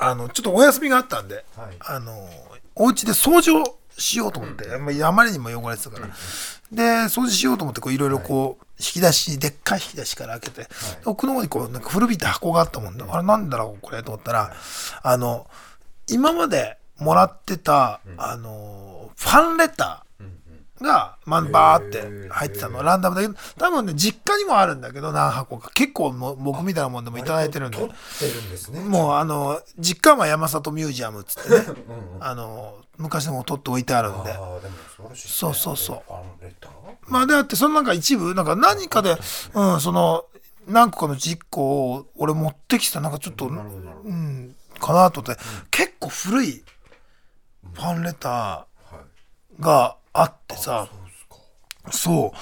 ちょっとお休みがあったんで、 はい、 お家で掃除をしようと思って、あまりにも汚れてたから、で掃除しようと思っていろいろこう、引き出し、でっかい引き出しから開けて、奥の方にこうなんか古びた箱があったもんで、あれなんだろうこれと思ったら、今までもらってた、ファンレターが、バーって入ってたの、ランダムだけど、多分ね、実家にもあるんだけど、何箱か。結構僕みたいなもんでもいただいてるんで。 取ってるんですね。 もう、実家は山里ミュージアムっつってね、昔のも取って置いてあるんで。 でも素晴らしいですね。 そう。 ファンレター？ まあ、であって、そのなんか一部、なんか何かで、何個かの実行を俺持ってきた、なんかちょっと、かなと思って、結構古いファンレターがあってさ、そう、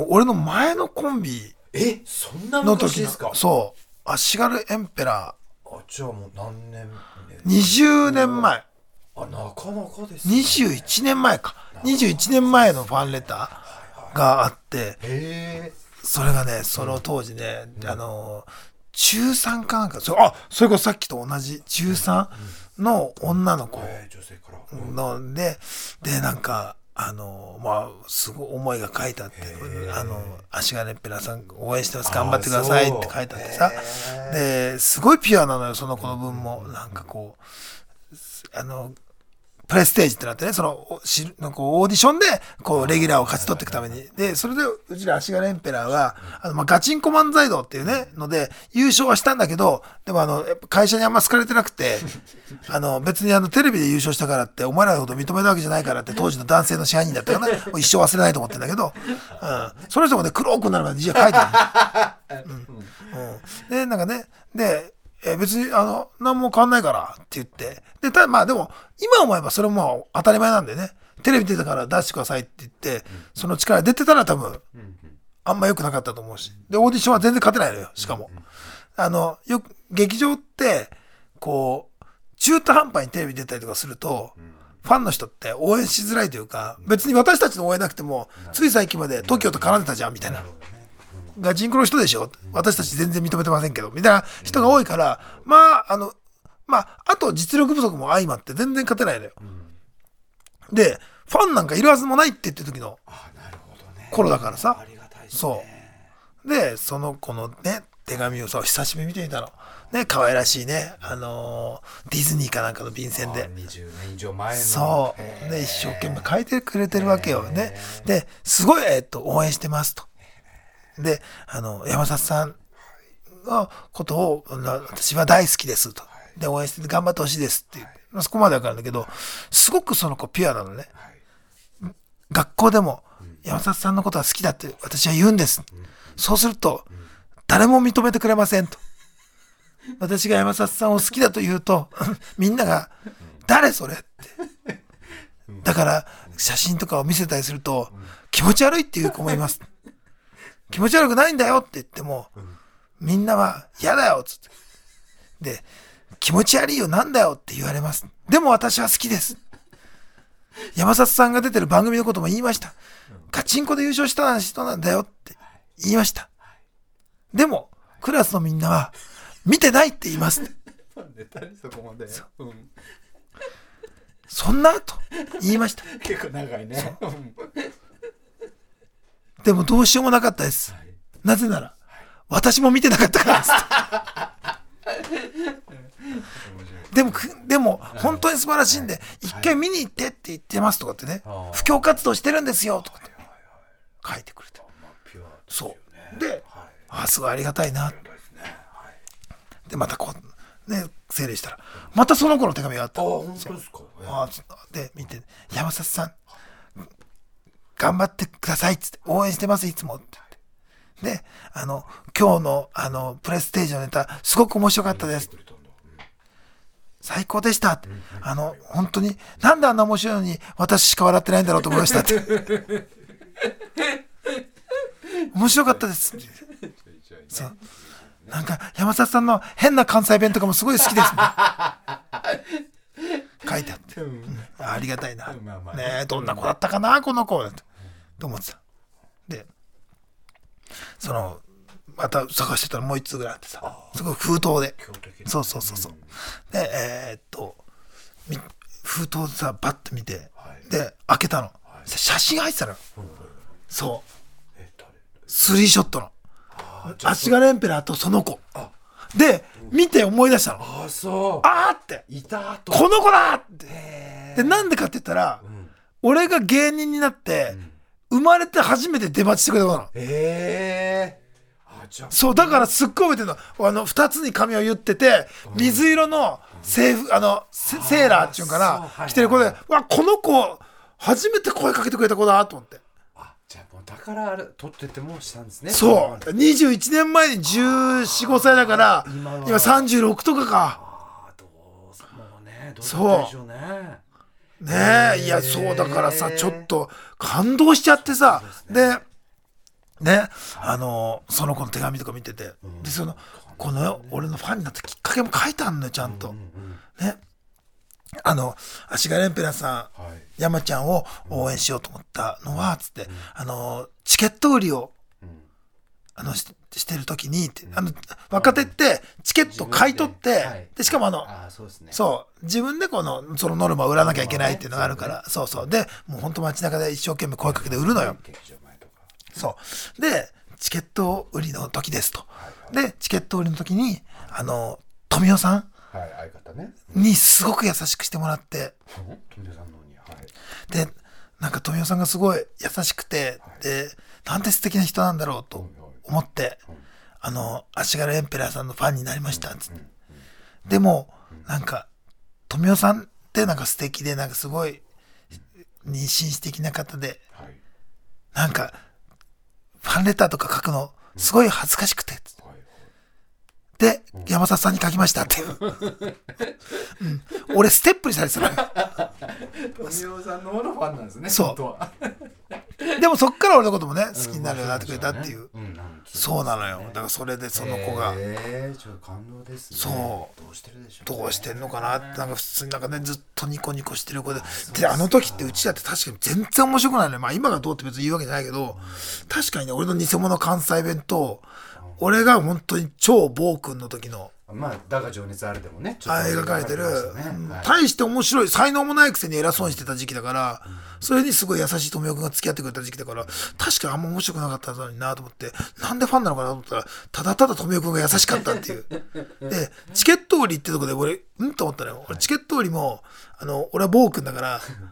俺の前のコンビそんなの時昔ですか？ そう、足軽エンペラー。じゃあもう何年 ？20年前。 なかなかですね。 21年前か。21年前のファンレターがあって、それがね、その当時ね、中3かなんか、それこそさっきと同じ中3の女の子ので、なんか、すごい思いが書いてあって、足軽エンペラーさん応援してます、頑張ってくださいって書いてあってさ、で、すごいピュアなのよ、その子の分も。なんかこう、プレステージってなってね、なんかオーディションで、レギュラーを勝ち取っていくために。で、それで、うちら足軽エンペラーが、ガチンコ漫才道っていうね、ので、優勝はしたんだけど、でもやっぱ会社にあんま好かれてなくて、別にテレビで優勝したからって、お前らのこと認めたわけじゃないからって、当時の男性の支配人だったかな、一生忘れないと思ってんだけど、その人もね、黒くなるまで字が書いてある。で、なんかね、で、別に何も変わんないからって言って、ででも今思えばそれも当たり前なんでね、テレビ出たから出してくださいって言って、その力出てたら多分あんま良くなかったと思うし、でオーディションは全然勝てないのよ。しかもよく劇場ってこう中途半端にテレビ出たりとかすると、ファンの人って応援しづらいというか、別に私たちの応援なくてもつい最近まで TOKIO と絡んでたじゃんみたいな。ガチンコの人でしょ、私たち全然認めてませんけどみたいな人が多いから、あと実力不足も相まって全然勝てないのよ。でファンなんかいるはずもないって言ってる時の頃だからさ、そうでその子のね手紙をさ久しぶりに見てみたのね、可愛らしいね、ディズニーかなんかの便箋で 20年以上前のそうで一生懸命書いてくれてるわけよね。ですごい、応援してますと。で、山里さんのことを私は大好きですと。で、応援して頑張ってほしいですっていう。そこまでわかるんだけど、すごくその子ピュアなのね。学校でも山里さんのことは好きだって私は言うんです。そうすると、誰も認めてくれませんと。私が山里さんを好きだと言うと、みんなが、誰それって。だから、写真とかを見せたりすると、気持ち悪いっていう子もいます。気持ち悪くないんだよって言っても、みんなは嫌だよっつって。で、気持ち悪いよなんだよって言われます。でも私は好きです。山里さんが出てる番組のことも言いました。ガチンコで優勝した人なんだよって言いました。でも、クラスのみんなは見てないって言います。 そこまで。 そんなと言いました。 結構長いね。 でもどうしようもなかったです。なぜなら、私も見てなかったからです。でも本当に素晴らしいんで、一回見に行ってって言ってますとかってね、布教活動してるんですよとかって書いてくれて。そう。で、すごいありがたいな。で、また整理したら、またその子の手紙があったんですよ。本当ですか？で、見て、山里さん、頑張ってくださいっつって、応援してますいつもって言って。で、今日のプレステージのネタすごく面白かったです。最高でしたって。本当になんであんな面白いのに私しか笑ってないんだろうと思いましたって。面白かったですって。そう。なんか山里さんの変な関西弁とかもすごい好きです、ね。書いてあって、ありがたいな。ねえ、どんな子だったかなこの子と思ってた。で、 また探してたらもう一通ぐらいあってさ、すごい封筒で。 強敵ねそうそうそうそう。で、封筒さ、バッて見て、で、開けたの。写真入ってたの。そう。スリーショットの。足柄エンペラーとその子。で、見て思い出したの。 ああ、そう。 あーって。 いたと。 この子だって。で、なんでかって言ったら、俺が芸人になって、生まれて初めて出待ちしてくれたの。そうだからすっごい覚えてるの。2つに髪を言ってて、水色のセーラーっていうかな、着てる子で、わ、この子初めて声かけてくれた子だと思って。 じゃあもうだからあれ撮っててもしたんですね。 そう。21年前に14、5歳だから、今36とかか。 どうね、どうだったでしょうね。 ねえ、いや、そうだからさ、ちょっと感動しちゃってさ、で、ね、その子の手紙とか見てて、で、この俺のファンになったきっかけも書いてあるのよ、ちゃんと。ね。足柄エンペラーさん、山ちゃんを応援しようと思ったのは、つって、チケット売りを、してる時に、若手ってチケット買い取って、で、しかもそう、自分でそのノルマを売らなきゃいけないっていうのがあるから、そうそう。で、もう本当街中で一生懸命声かけて売るのよ。そう。で、チケット売りの時ですと。で、チケット売りの時に、富代さんにすごく優しくしてもらって、で、なんか富代さんがすごい優しくて、で、なんて素敵な人なんだろうと思って、足柄エンペラーさんのファンになりましたっつって。でも、なんか、富代さんってなんか素敵で、なんかすごい、紳士的な方で、なんか、ファンレターとか書くの、すごい恥ずかしくて。で、山里さんに書きましたっていう。俺、ステップにされてたのよ。 富代さんのファンなんですね。 そう。でもそっから俺のこともね、好きになるようになってくれたっていう。そうなのよ。だからそれでその子が。 ちょっと感動ですね。 そう。 どうしてるでしょう。 どうしてんのかなって、なんか普通になんかね、ずっとニコニコしてる子で。で、あの時ってうちだって確かに全然面白くないのよ。まあ今がどうって別に言うわけじゃないけど、確かにね、俺の偽物関西弁と、俺が本当に超暴君の時の、 まあ、だが情熱あるでもね、 描かれてる、大して面白い、才能もないくせに偉そうにしてた時期だから、それにすごい優しい富代君が付き合ってくれた時期だから、確かにあんま面白くなかったのになと思って、なんでファンなのかなと思ったら、ただただ富代君が優しかったっていう。で、チケット売りってとこで俺、と思ったのよ。俺チケット売りも、俺は暴君だから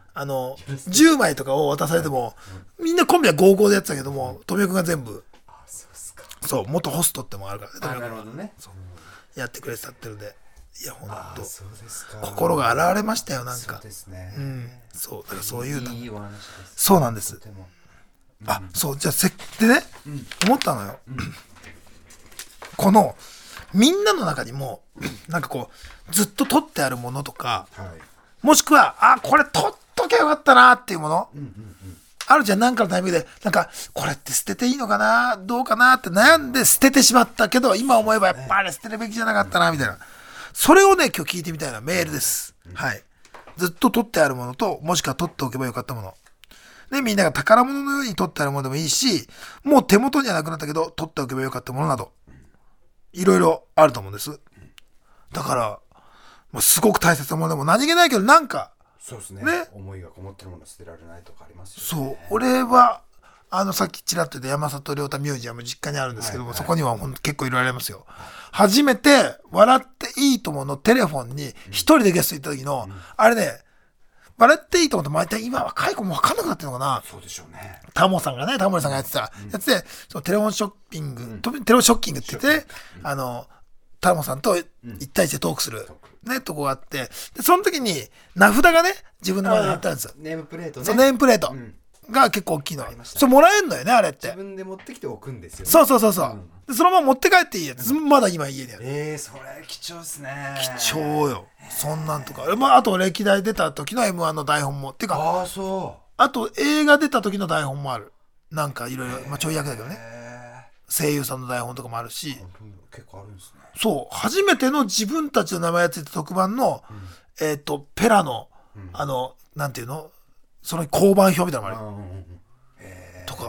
、10枚とかを渡されても、みんなコンビは55でやってたけども、富代君が全部、そう、元ホストってもあるからね。なるほどね。 やってくれてたってるんで、いや、ほんと、 か心が洗われましたよ、なんか。 そうですね。 そう、だからそういういいお話です。 そうなんです。そう、じゃあ、でね、思ったのよ。この、みんなの中にも、なんかこう、ずっと取ってあるものとか、もしくは、これ取っときゃよかったなっていうもの、あるじゃん、なんかのタイミングで、なんか、これって捨てていいのかなどうかなって悩んで捨ててしまったけど、今思えばやっぱり捨てるべきじゃなかったな、みたいな。それをね、今日聞いてみたいなメールです。はい。ずっと取ってあるものと、もしくは取っておけばよかったもの。で、みんなが宝物のように取ってあるものでもいいし、もう手元にはなくなったけど、取っておけばよかったものなど、いろいろあると思うんです。だから、まあ、すごく大切なものでも何気ないけど、なんか、 そうですね。思いがこもってるもの捨てられないとかありますよね。そう。 俺は、さっきちらっと言った山里亮太ミュージアム実家にあるんですけども、そこには結構いろいろありますよ。初めて、笑っていいとものテレフォンに一人でゲスト行った時の、あれね、笑っていいともって毎回今若い子も分かんなくなってるのかな。 そうでしょうね。 タモさんがやってたやつで、テレフォンショッピング、テレフォンショッキングって言って、タモさんと一対一でトークする。ね、とこがあって、で、その時に、名札がね、自分の前に貼ってあるんですよ。 ネームプレートね。 そう、ネームプレートが結構大きいの。それもらえんのよね、あれって。 自分で持ってきておくんですよね。 そう。で、そのまま持って帰っていいやつ。まだ今家にある。 それ貴重ですね。 貴重よ。そんなんとか。まあ、あと歴代出た時の M1 の台本も。っていうか、あと映画出た時の台本もある。なんかいろいろ、まあちょい役だけどね。声優さんの台本とかもあるし。 結構あるんですね。 そう、初めての自分たちの名前がついた特番の、ペラの、なんていうのその交番表みたいなのもある。とか、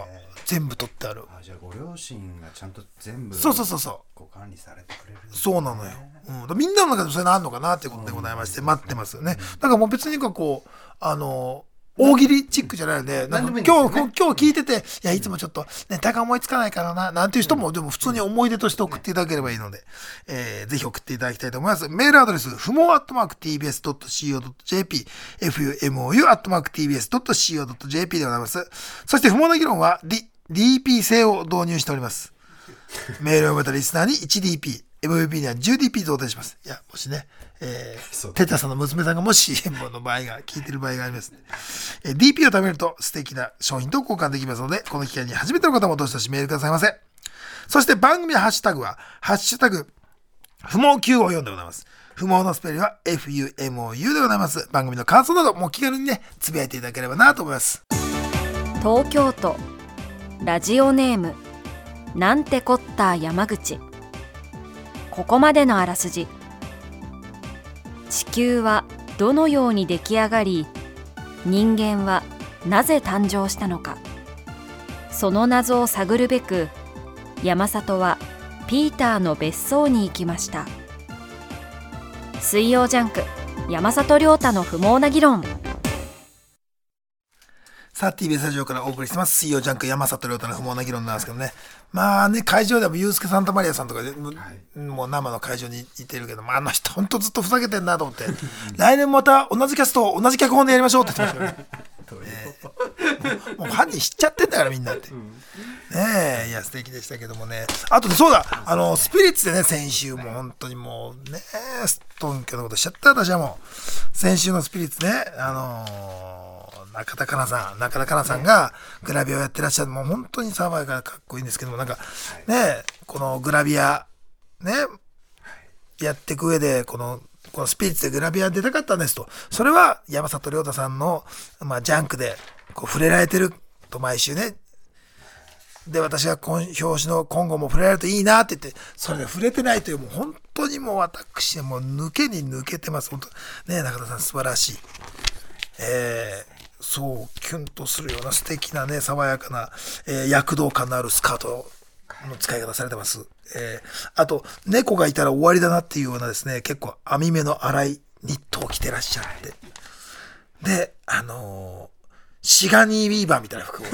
全部取ってある。 じゃあご両親がちゃんと全部そうご管理されてくれる、 そうなのよ、みんなの中でそれあるのかなっていうことでございまして、待ってますよね。だからもう別にこう大喜利チックじゃないので、なんか今日聞いてて、いやいつもちょっとネタが思いつかないからななんていう人もでも普通に思い出として送っていただければいいので、ぜひ送っていただきたいと思います。メールアドレス不毛@tbs.co.jp fumo@tbs.co.jp でございます。そして不毛な議論は DP 制を導入しております。メールを読めたリスナーに 1DP、MVP には 10DP 贈呈します。いや、もしね、テタさんの娘さんがもしの場合が聞いてる場合があります、DP を貯めると素敵な商品と交換できますので、この機会に初めての方もどしどしメールくださいませ。そして番組のハッシュタグはハッシュタグ不毛954でございます。不毛のスペルは FUMOU でございます。番組の感想などもう気軽にねつぶやいていただければなと思います。 東京都ラジオネームなんてこった山口。ここまでのあらすじ。地球はどのように出来上がり、人間はなぜ誕生したのか。その謎を探るべく、山里はピーターの別荘に行きました。水曜ジャンク、山里亮太の不毛な議論。 さあ TBS ラジオからお送りしてます水曜ジャンク山里亮太の不毛な議論なんですけどね、まあね、会場でもユースケ・サンタマリアさんとかで、もう生の会場にいてるけど、あの人ほんとずっとふざけてんなと思って来年また同じキャスト同じ脚本でやりましょうって言ってましたよねもう犯人知っちゃってんだからみんなって、ねえ、いや素敵でしたけどもね。あとそうだ、スピリッツでね、先週も本当にもうねすっとんきょなことしちゃった。私はもう先週のスピリッツね、中田香奈さんがグラビアをやってらっしゃる、もう本当に爽やかでかっこいいんですけども、なんかね、このグラビアねやっていく上でこのスピリッツでグラビア出たかったんですと。それは山里亮太さんの、ジャンクでこう触れられてると毎週ね。で、私が表紙の今後も触れられるといいなって言って、それで触れてないという、もう本当にもう私もう抜けに抜けてます。本当ね、中田さん素晴らしい。そうキュンとするような素敵なね、爽やかな、躍動感のあるスカートの使い方されてます。あと猫がいたら終わりだなっていうようなですね、結構網目の粗いニットを着てらっしゃって、でシガニー・ウィーバーみたいな服を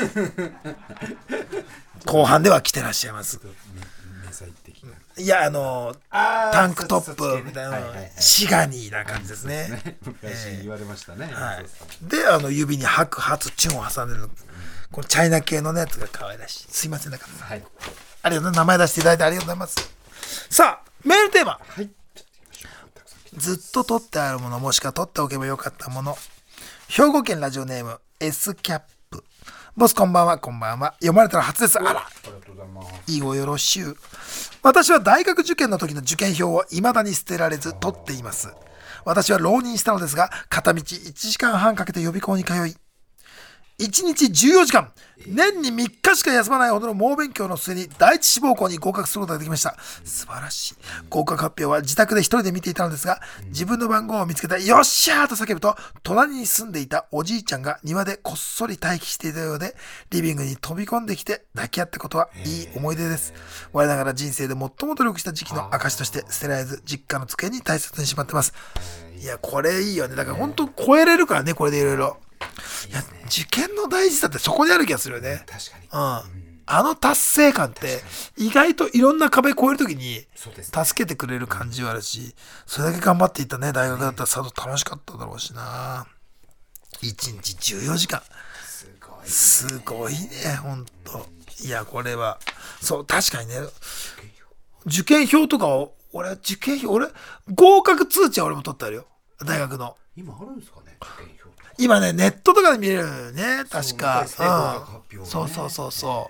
後半では着てらっしゃいます。いやタンクトップみたいな、シガニーな感じですね。 昔言われましたね。 で指に白髪チュンを挟んでるこのチャイナ系のやつが可愛らしい。すいません、中田さん、ありがとうございます。名前出していただいてありがとうございます。さあメールテーマ、ずっと取ってあるもの、もしくは取っておけばよかったもの。兵庫県ラジオネーム S キャップ。ボスこんばんは。こんばんは。読まれたら初です。あら、いいごよろしゅう。私は大学受験の時の受験票を未だに捨てられず取っています。私は浪人したのですが、片道1時間半かけて予備校に通い、1日14時間、年に3日しか休まないほどの猛勉強の末に第一志望校に合格することができました。素晴らしい。合格発表は自宅で一人で見ていたのですが、自分の番号を見つけてよっしゃーと叫ぶと、隣に住んでいたおじいちゃんが庭でこっそり待機していたようで、リビングに飛び込んできて抱き合ったことはいい思い出です。我ながら人生で最も努力した時期の証として捨てられず、実家の机に大切にしまってます。いや、これいいよね。だから本当超えれるからね、これでいろいろ。いや、受験の大事さってそこにある気がするよね。 確かに。 達成感って意外といろんな壁越えるときに助けてくれる感じはあるし、それだけ頑張っていったね、大学だったらさぞ楽しかっただろうしな。1日14時間。すごいね、ほんと。いや、これは。そう、確かにね。受験票とかを、俺、合格通知は俺も取ってあるよ。大学の。 今あるんですかね、受験票。 今ね、ネットとかで見れるよね、確か。そう。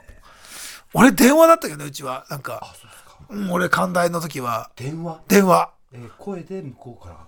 俺電話だったけどね、うちは。なんか、俺関大の時は。電話。 声で向こうから。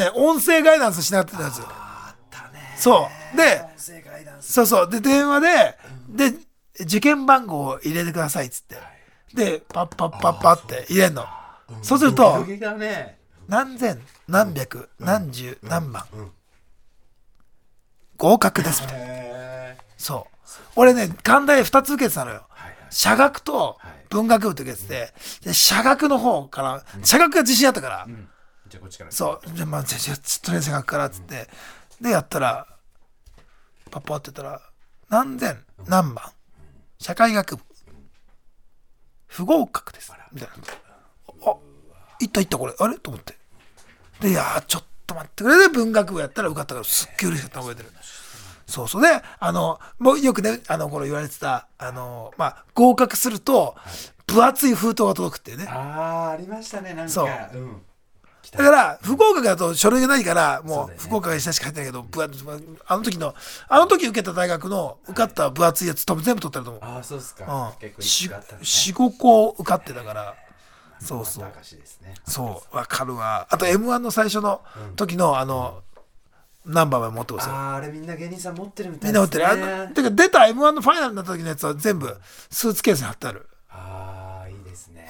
音声ガイダンスしなかったやつ。 あったね。 そう。で、で、電話で、受験番号を入れてくださいっつって。で、パッって入れんの。そうすると、何千、何百、何十、何番。合格ですみたいな。そう。 俺ね関大2つ受けてたのよ、 はいはい、 社学と文学部って受けてて、で社学の方から、社学が自信あったから、 じゃあこっちからそうじゃあまあじゃあとりあえず社学からっつって、でやったらパッパって言ったら何番社会学部不合格ですみたいな、あいったこれあれと思って、でいやちょっと待ってくれで文学部やったら受かったからすっげえ嬉しかったの覚えてる。そうそうでもうよくねこれ言われてたまあ合格すると分厚い封筒が届くっていうね、 ありましたねなんか。そう、 だから不合格だと書類がないからもう不合格が下しか入ってないけど、あの時受けた大学の受かった分厚いやつ多分全部取ってると思う。 ああそうですか、結構受かったね、 4,5 個受かってたから、そうそう、 ですね、 そう分かるわ。あと M1 の最初の時のナンバーは持ってますよ。 あれみんな芸人さん持ってるみたみんな持いですね。 ってる。てか出た M1 のファイナルになった時のやつは全部スーツケースに貼ってある。 いいですね。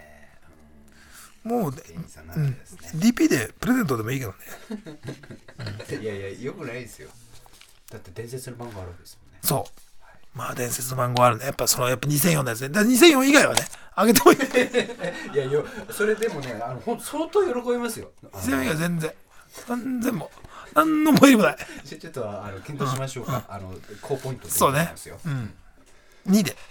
もう、DP でプレゼントでもいいけどね。 いやよくないですよ。だって伝説の番号あるわけですもんね。 そう。まあ伝説の番号あるね。やっぱ2004のやつね。だから2004以外はね、あげてもいい。 いやそれでもね相当喜びますよ。 2004以外全然も何の思い入れもない。 ちょっと検討しましょうか。高ポイントでそうね。2で。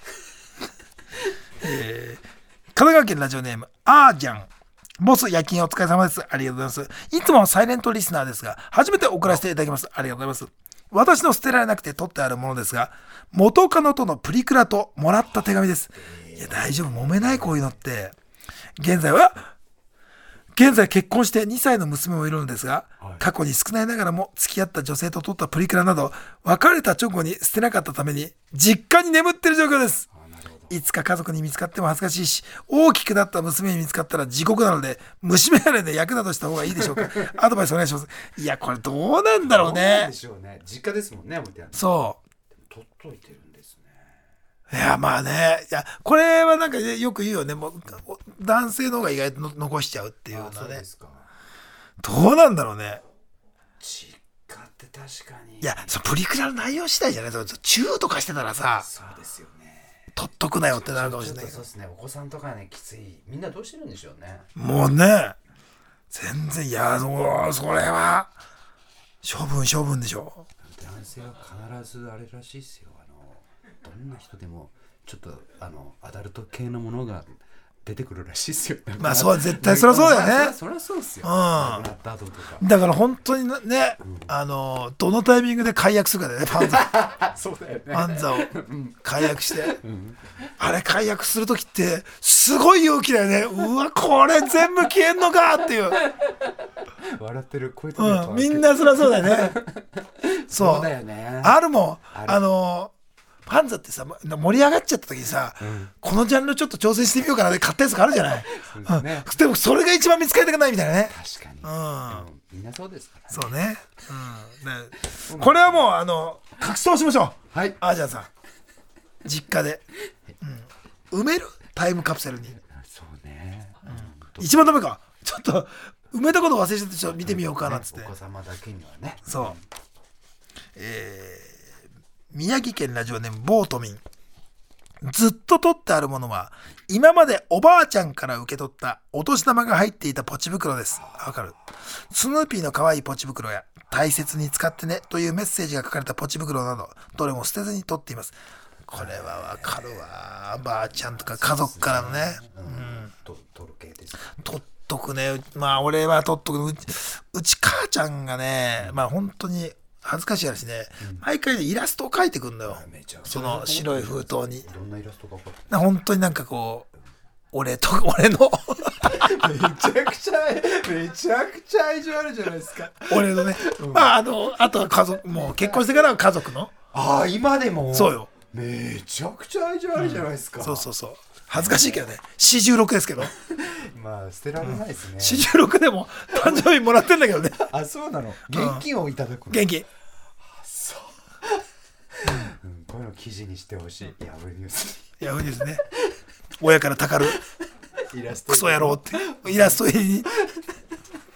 神奈川県ラジオネームあーじゃん。ボス夜勤お疲れ様です。ありがとうございます。いつもサイレントリスナーですが、初めて送らせていただきます。ありがとうございます。私の捨てられなくて取ってあるものですが、元カノとのプリクラともらった手紙です。いや大丈夫、揉めないこういうのって。現在結婚して2歳の娘もいるのですが、過去に少ないながらも付き合った女性と撮ったプリクラなど別れた直後に捨てなかったために実家に眠っている状況です。いつか家族に見つかっても恥ずかしいし、大きくなった娘に見つかったら地獄なので虫眼鏡で役立とした方がいいでしょうか。アドバイスお願いします。いやこれどうなんだろうね。 どうなんでしょうね。実家ですもんね。 そう取っといてるんですね。 ね。 いやまあね、いやこれはなんかよく言うよね。もう男性の方が意外と残しちゃうっていうのはね。 そうですか。 どうなんだろうね。 実家って確かに。 いやプリクラの内容次第じゃない。チューとかしてたらさ、 そうですよね。 取っとくなよってなるかもしれないけど。 そうですね。お子さんとかねきつい。みんなどうしてるんでしょうね。 もうね、全然いやそれは処分でしょ。 男性は必ずあれらしいですよ。どんな人でもちょっとアダルト系のものが出てくるらしいですよ。 まあそう絶対そりゃそうだよね。 そりゃそうですよ。 だから本当にね、どのタイミングで解約するかだよね。パンザそうだよね。 パンザを解約して、あれ解約する時ってすごい勇気だよね。うわこれ全部消えんのかっていう。 笑ってる声とみんなそりゃそうだよね。 そうだよね。 あるもん。パンザってさ盛り上がっちゃった時にさ、このジャンルちょっと挑戦してみようかなで買ったやつがあるじゃない。でもそれが一番見つかりたくないみたいなね。 確かに。みんなそうですからね。 そうね。これはもう格闘しましょう。 はい。 あーちゃんさん実家で埋めるタイムカプセルに。 そうね。 一番ダメか。ちょっと埋めたこと忘れちゃってちょっと見てみようかなっつって。 お子様だけにはね。 そう。宮城県ラジオネームボートミン。ずっと取ってあるものは今までおばあちゃんから受け取ったお年玉が入っていたポチ袋です。わかる。スヌーピーの可愛いポチ袋や大切に使ってねというメッセージが書かれたポチ袋などどれも捨てずに取っています。これはわかるわ。ばあちゃんとか家族からのね、 取る系です。 取っとくね。まあ俺は取っとく。うち母ちゃんがね、まあ本当に恥ずかしい話ね、毎回ねイラストを描いてくんのよ。その白い封筒に。 どんなイラストが描かれてる？ 本当になんかこう俺のめちゃくちゃ愛情あるじゃないですか。 俺のね、まああとは家族、もう結婚してからは家族の。 今でも。 そうよ。 めちゃくちゃ愛情あるじゃないですか。 そう恥ずかしいけどね。46ですけど。 まあ捨てられないですね。 46でも誕生日もらってんだけどね。 あ、そうなの。現金をいただくの。 現金。 そう。こういうの記事にしてほしい。ヤフーニュース。 ヤフーニュースね。親からたかるクソ野郎ってイラスト入りに。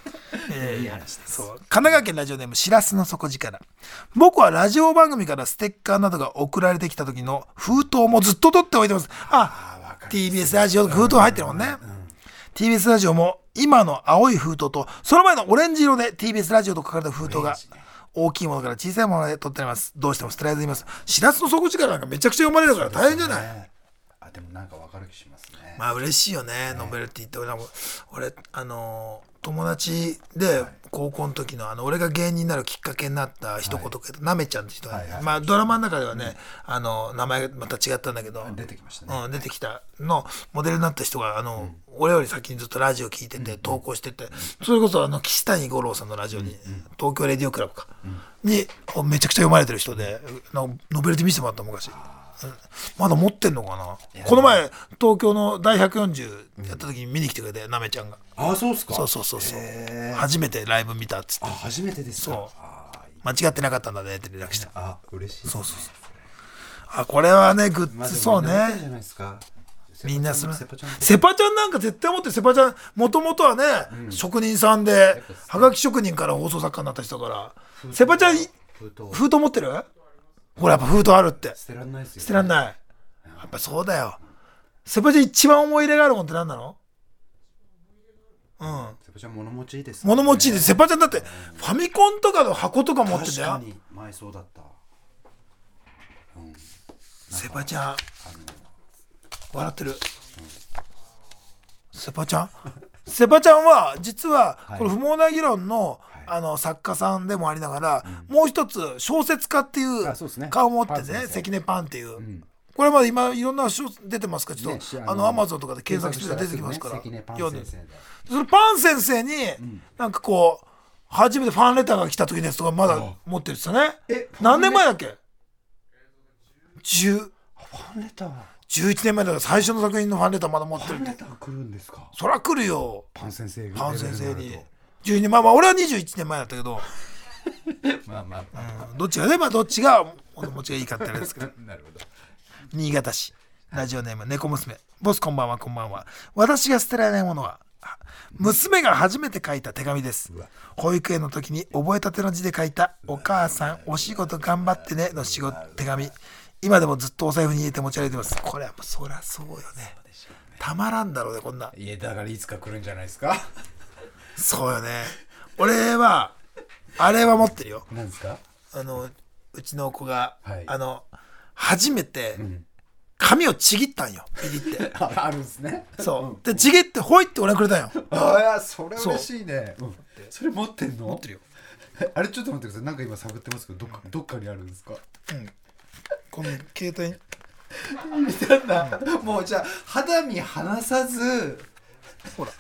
いい話です。 そう。神奈川県ラジオネームしらすの底力。僕はラジオ番組からステッカーなどが送られてきた時の封筒もずっと取っておいてます。TBS ラジオの封筒入ってるもんね。TBS ラジオも今の青い封筒とその前のオレンジ色で TBS ラジオと書かれた封筒が大きいものから小さいもので取ってあります。どうしても捨てられずにいます。しらすの底力なんかめちゃくちゃ読まれるから大変じゃない。 でもなんか分かる気しますね。 まあ嬉しいよね、ノベルティって俺友達で高校の時の俺が芸人になるきっかけになった一言けど、なめちゃんって人がね、まあドラマの中ではね、名前がまた違ったんだけど出てきましたね。 出てきたのモデルになった人が俺より先にずっとラジオ聞いてて投稿してて、それこそ岸谷五郎さんのラジオに、東京レディオクラブか、にめちゃくちゃ読まれてる人でノベルティ見せてもらった昔。まだ持ってんのかな。この前東京の第140やった時に見に来てくれて、なめちゃんが。 そうっすか。 そう初めてライブ見たっつって。 初めてですか。 そう間違ってなかったんだねって連絡した。 嬉しい。 そうこれはねグッズ、そうね。みんなする。セパちゃんなんか絶対持ってる。セパちゃんもともとはね、職人さんではがき職人から放送作家になった人だから。セパちゃん封筒持ってる？ほらやっぱ封筒あるって。 捨てらんないですよね。 捨てらんない。やっぱそうだよ。セパちゃん一番思い入れがあるもんって何なの？ セパちゃん物持ちいいですね。 物持ちいいです。セパちゃんだってファミコンとかの箱とか持ってたよ。 確かに前そうだった。 セパちゃん笑ってる。セパちゃんは実はこれ不毛な議論の作家さんでもありながら、もう一つ小説家っていう顔を持ってね、関根パンっていう、これまで今いろんな書出てますから、ちょっとアマゾンとかで検索してたら出てきますから読んで、それパン先生になんかこう初めてファンレターが来た時のやつとかまだ持ってるんですよね。何年前だっけ？11年前だから最初の作品のファンレターまだ持ってるって。 ファンレター来るんですか？ そりゃ来るよ、 パン先生に12年前、まあ俺は21年前だったけどどっちがね、どっちが物持ちがいいかってあれですけどなるほど。 新潟市ラジオネーム猫娘。ボスこんばんは。私が捨てられないものは娘が初めて書いた手紙です。保育園の時に覚えたての字で書いたお母さんお仕事頑張ってねの手紙、今でもずっとお財布に入れて持ち歩いてます。これはもうそりゃそうよね。たまらんだろうねこんな。 いやだからいつか来るんじゃないですか。 そうよね。俺はあれは持ってるよ。 何ですか？ うちの子が、初めて髪をちぎったんよ。ピリってあるんですね。 そうでちぎってほいって俺くれたんよ。 それ嬉しいね。それ持ってんの？ 持ってるよ。 あれちょっと待ってください。なんか今探ってますけどどっかにあるんですか？ この携帯にもうじゃあ肌身離さず、 ほら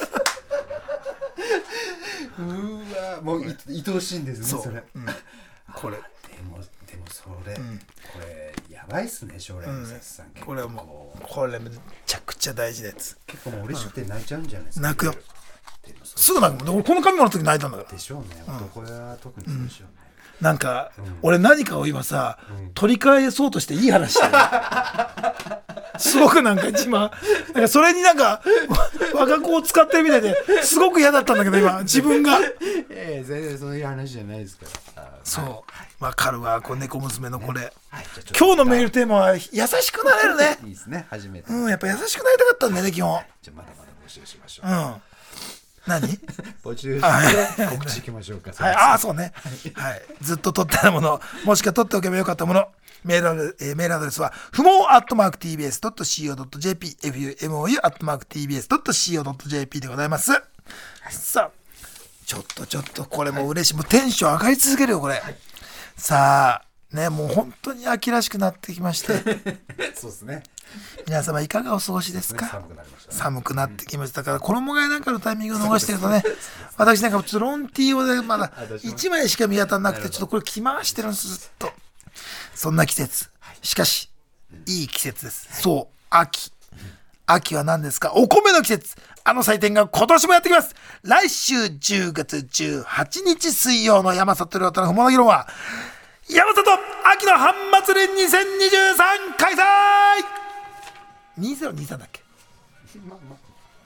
もう愛おしいんですねそれ。 これでもそれ、これやばいっすね将来のささん。 これはもうこれめちゃくちゃ大事なやつ。 結構もう嬉しくて泣いちゃうんじゃないですか？ 泣くよ。すぐ泣くもん。俺この髪もらった時泣いたんだから。 でしょうね。男は特にそうでしょうね。 なんか、俺何かを今さ、取り返そうとしていい話してるすごくなんか今なんかそれになんか我が子を使ってるみたいですごく嫌だったんだけど今自分が全然そういう話じゃないですから。 そうわかるわ。これ猫娘のこれ、今日のメールテーマは優しくなれるね。 いいですね初めて。 やっぱ優しくなりたかったんだよね基本。 じゃあまだまだ募集しましょう。 何募集して告知いきましょうか。 そうね、ずっと取ってあるものもしくは取っておけばよかったもの、メールアドレスは不毛@tbs.co.jp FUMOU@tbs.co.jp でございます。さあちょっとこれも嬉しい。もうテンション上がり続けるよこれ。さあね、もう本当に秋らしくなってきましてそうですね。 皆様いかがお過ごしですか？ 寒くなりましたね。 寒くなってきましたから、衣替えなんかのタイミングを逃してるとね私なんかちょっとロンティーをねまだ1枚しか見当たらなくて、ちょっとこれ着回してるんですずっと。そんな季節、しかしいい季節です。そう秋は何ですか？お米の季節。祭典が今年もやってきます。来週10月18日水曜の山里亮太の不毛な議論は山里秋の半祭り2023開催。2023だっけ？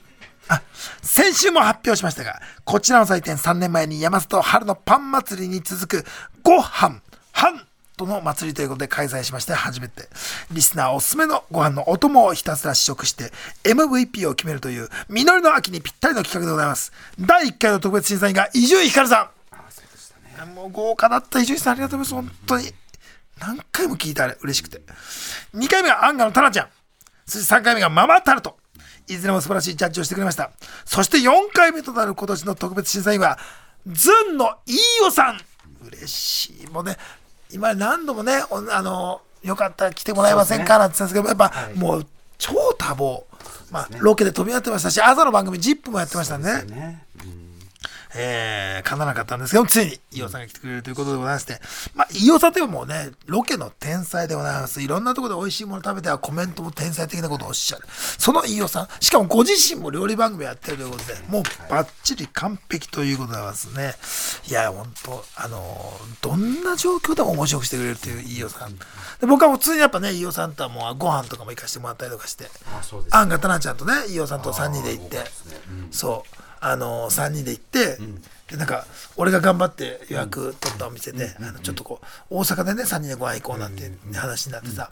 先週も発表しましたが、こちらの祭典3年前に山里春のパン祭りに続くご飯との祭りということで開催しまして、初めてリスナーおすすめのご飯のお供をひたすら試食して MVP を決めるという実りの秋にぴったりの企画でございます。第1回の特別審査員が伊集院光さん。もう豪華だった伊集院さん、ありがとうございます。本当に何回も聞いた、あれ嬉しくて。2回目がアンガのタナちゃん、そして3回目がママタルト。いずれも素晴らしいジャッジをしてくれました。そして4回目となる今年の特別審査員はズンの飯尾さん。嬉しい。もうね、今何度もね、よかったら来てもらえませんかなんて言ったんですけど、やっぱ、もう超多忙、ロケで飛び合ってましたし、朝の番組 ZIP もやってましたね。かなわなかったんですけど、ついに飯尾さんが来てくれるということでございまして、飯尾さんといえばもうね、ロケの天才でございます。いろんなところで美味しいもの食べてはコメントも天才的なことをおっしゃる。その飯尾さん、しかもご自身も料理番組やってるということで、もうバッチリ完璧ということでございますね。いや、本当どんな状況でも面白くしてくれるという飯尾さん。で、僕はもう普通にやっぱね、飯尾さんとはもうご飯とかも行かせてもらったりとかして、アンガタナちゃんとね、飯尾さんと3人で行って、そう。3人で行って、でなんか俺が頑張って予約取ったお店で、ちょっとこう大阪でね3人でご飯行こうなんて話になってさ、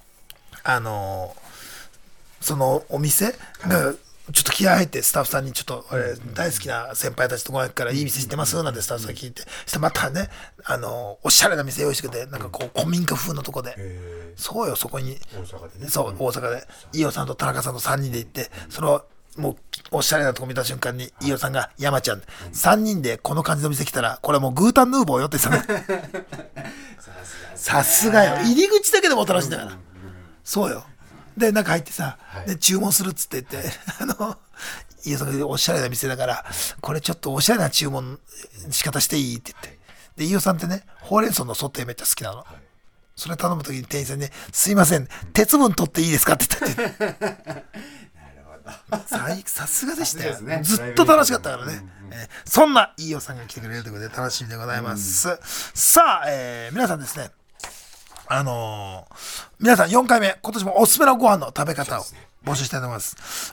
そのお店がちょっと気合入ってスタッフさんにちょっと俺大好きな先輩たちとご飯行くからいい店知ってますなんてスタッフさん聞いて、そしてまたねおしゃれな店用意してくれて、なんかこう古民家風のとこで、そうよ、そこに大阪でね、そう大阪で飯尾さんと田中さんと3人で行って、そのもうおしゃれなとこ見た瞬間に飯尾さんが山ちゃん3人でこの感じの店来たらこれもうグータンヌーボーよって言ってたね。さすがよ、入り口だけでもおとなしいんだから。そうよ。で中入ってさ、で注文するっつって言って飯尾さんがおしゃれな店だからこれちょっとおしゃれな注文仕方していいって言って、で飯尾さんってねほうれん草のソテーめっちゃ好きなの。それ頼む時に店員さんにね、すいません鉄分取っていいですかって言ったって。さすがでしたよ、ね、ずっと楽しかったからね、そんな飯尾さんが来てくれるということで楽しみでございます、さあ、皆さんですね、皆さん4回目今年もおすすめのご飯の食べ方を募集したいと思います。